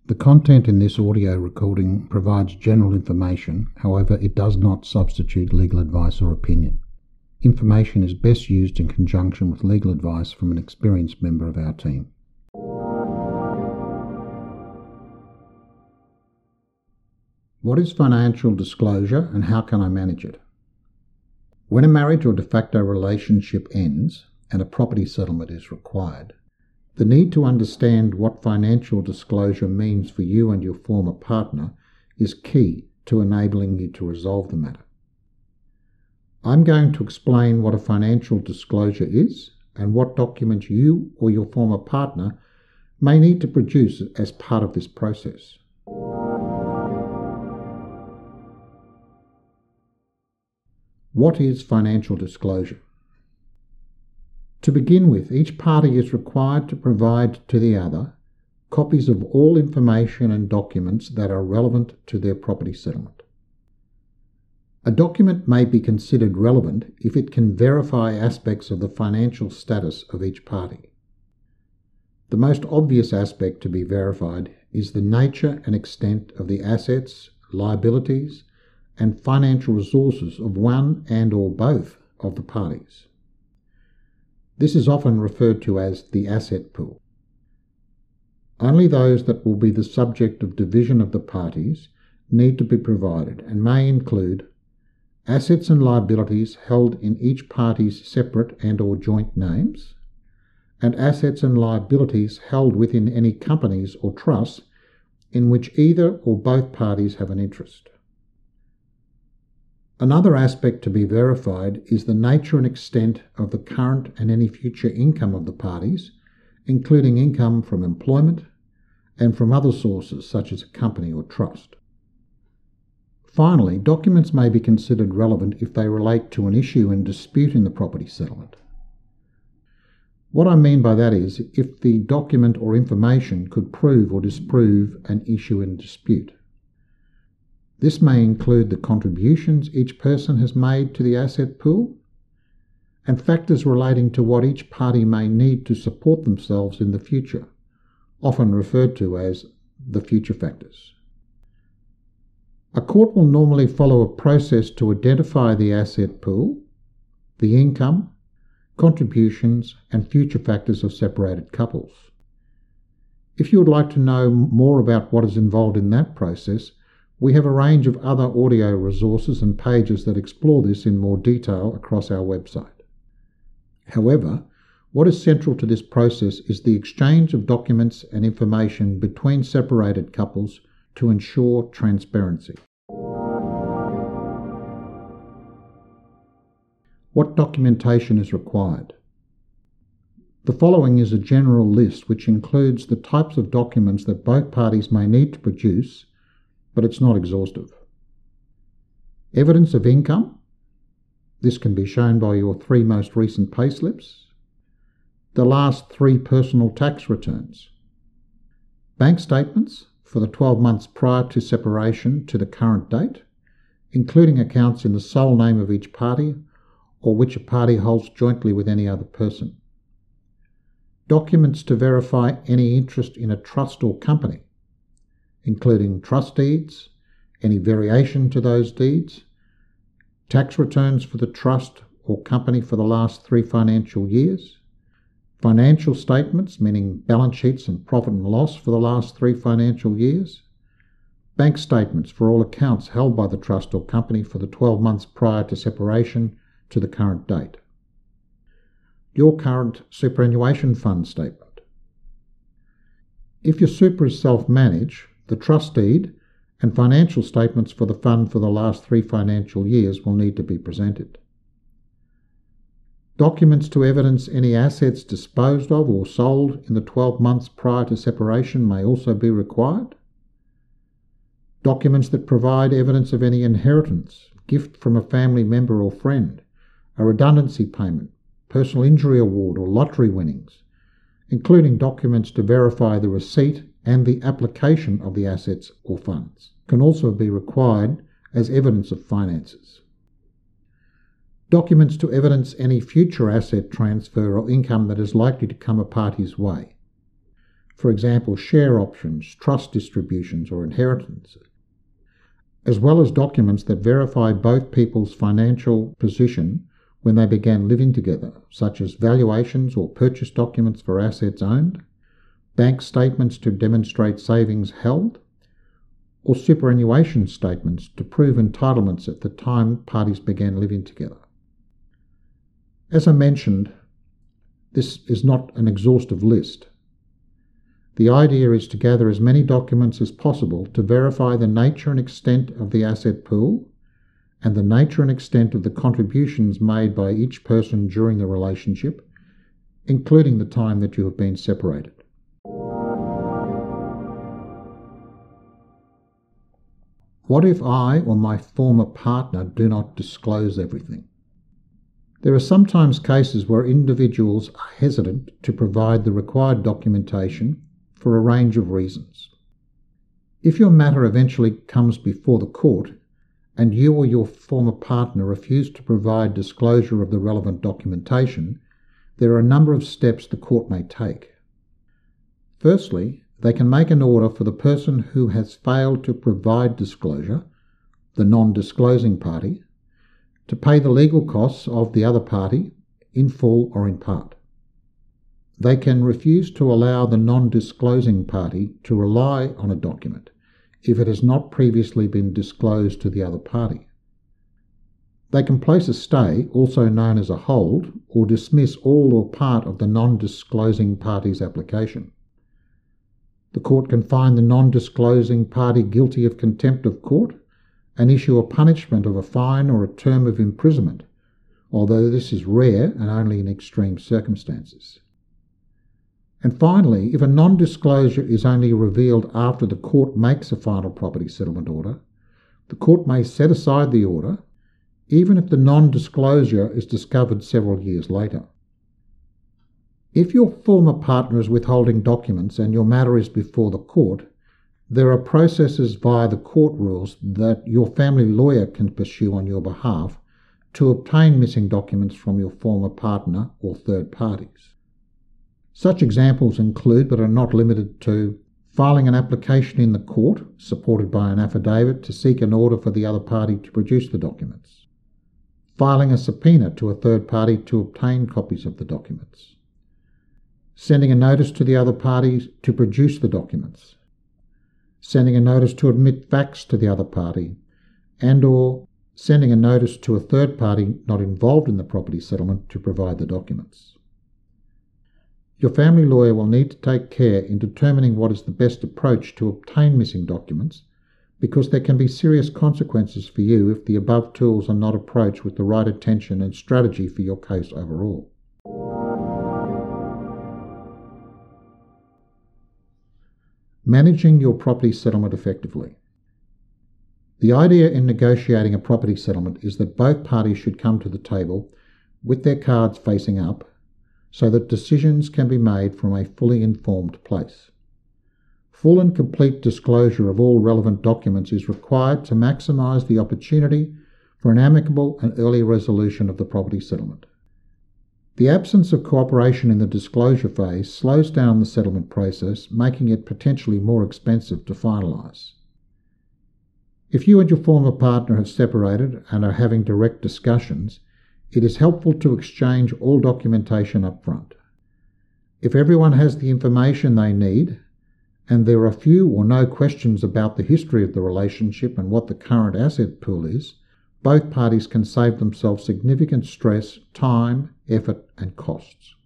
The content in this audio recording provides general information, however, it does not substitute legal advice or opinion. Information is best used in conjunction with legal advice from an experienced member of our team. What is financial disclosure and how can I manage it? When a marriage or de facto relationship ends and a property settlement is required, the need to understand what financial disclosure means for you and your former partner is key to enabling you to resolve the matter. I'm going to explain what a financial disclosure is and what documents you or your former partner may need to produce as part of this process. What is financial disclosure? To begin with, each party is required to provide to the other copies of all information and documents that are relevant to their property settlement. A document may be considered relevant if it can verify aspects of the financial status of each party. The most obvious aspect to be verified is the nature and extent of the assets, liabilities, and financial resources of one and or both of the parties. This is often referred to as the asset pool. Only those that will be the subject of division of the parties need to be provided and may include assets and liabilities held in each party's separate and or joint names, and assets and liabilities held within any companies or trusts in which either or both parties have an interest. Another aspect to be verified is the nature and extent of the current and any future income of the parties, including income from employment and from other sources such as a company or trust. Finally, documents may be considered relevant if they relate to an issue in dispute in the property settlement. What I mean by that is if the document or information could prove or disprove an issue in dispute. This may include the contributions each person has made to the asset pool and factors relating to what each party may need to support themselves in the future, often referred to as the future factors. A court will normally follow a process to identify the asset pool, the income, contributions, and future factors of separated couples. If you would like to know more about what is involved in that process, we have a range of other audio resources and pages that explore this in more detail across our website. However, what is central to this process is the exchange of documents and information between separated couples to ensure transparency. What documentation is required? The following is a general list which includes the types of documents that both parties may need to produce, but it's not exhaustive. Evidence of income. This can be shown by your 3 most recent payslips. The last 3 personal tax returns. Bank statements for the 12 months prior to separation to the current date, including accounts in the sole name of each party or which a party holds jointly with any other person. Documents to verify any interest in a trust or company, including trust deeds, any variation to those deeds, tax returns for the trust or company for the last 3 financial years, financial statements, meaning balance sheets and profit and loss for the last 3 financial years, bank statements for all accounts held by the trust or company for the 12 months prior to separation to the current date, your current superannuation fund statement. If your super is self-managed, the trust deed and financial statements for the fund for the last 3 financial years will need to be presented. Documents to evidence any assets disposed of or sold in the 12 months prior to separation may also be required. Documents that provide evidence of any inheritance, gift from a family member or friend, a redundancy payment, personal injury award or lottery winnings, including documents to verify the receipt and the application of the assets or funds, can also be required as evidence of finances. Documents to evidence any future asset transfer or income that is likely to come a party's way. for example, share options, trust distributions, or inheritances, as well as documents that verify both people's financial position when they began living together, such as valuations or purchase documents for assets owned, bank statements to demonstrate savings held, or superannuation statements to prove entitlements at the time parties began living together. As I mentioned, this is not an exhaustive list. The idea is to gather as many documents as possible to verify the nature and extent of the asset pool and the nature and extent of the contributions made by each person during the relationship, including the time that you have been separated. What if I or my former partner do not disclose everything? There are sometimes cases where individuals are hesitant to provide the required documentation for a range of reasons. If your matter eventually comes before the court and you or your former partner refuse to provide disclosure of the relevant documentation, there are a number of steps the court may take. Firstly, they can make an order for the person who has failed to provide disclosure, the non-disclosing party, to pay the legal costs of the other party in full or in part. They can refuse to allow the non-disclosing party to rely on a document if it has not previously been disclosed to the other party. They can place a stay, also known as a hold, or dismiss all or part of the non-disclosing party's application. The court can find the non-disclosing party guilty of contempt of court and issue a punishment of a fine or a term of imprisonment, although this is rare and only in extreme circumstances. And finally, if a non-disclosure is only revealed after the court makes a final property settlement order, the court may set aside the order, even if the non-disclosure is discovered several years later. If your former partner is withholding documents and your matter is before the court, there are processes via the court rules that your family lawyer can pursue on your behalf to obtain missing documents from your former partner or third parties. Such examples include, but are not limited to, filing an application in the court, supported by an affidavit, to seek an order for the other party to produce the documents, filing a subpoena to a third party to obtain copies of the documents, sending a notice to the other party to produce the documents, sending a notice to admit facts to the other party, and/or sending a notice to a third party not involved in the property settlement to provide the documents. Your family lawyer will need to take care in determining what is the best approach to obtain missing documents, because there can be serious consequences for you if the above tools are not approached with the right attention and strategy for your case overall. Managing your property settlement effectively. The idea in negotiating a property settlement is that both parties should come to the table with their cards facing up, so that decisions can be made from a fully informed place. Full and complete disclosure of all relevant documents is required to maximise the opportunity for an amicable and early resolution of the property settlement. The absence of cooperation in the disclosure phase slows down the settlement process, making it potentially more expensive to finalise. If you and your former partner have separated and are having direct discussions, it is helpful to exchange all documentation up front. If everyone has the information they need, and there are few or no questions about the history of the relationship and what the current asset pool is, both parties can save themselves significant stress, time, effort, and costs.